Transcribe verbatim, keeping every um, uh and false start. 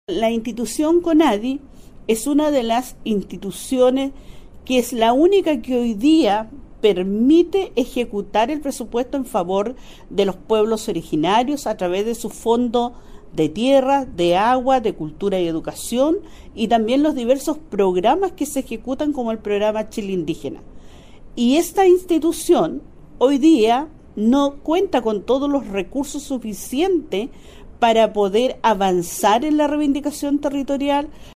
La institución CONADI es una de las instituciones que es la única que hoy día permite ejecutar el presupuesto en favor de los pueblos originarios a través de su fondo de tierra, de agua, de cultura y educación, y también los diversos programas que se ejecutan como el programa Chile Indígena. Y esta institución hoy día no cuenta con todos los recursos suficientes para poder avanzar en la reivindicación territorial,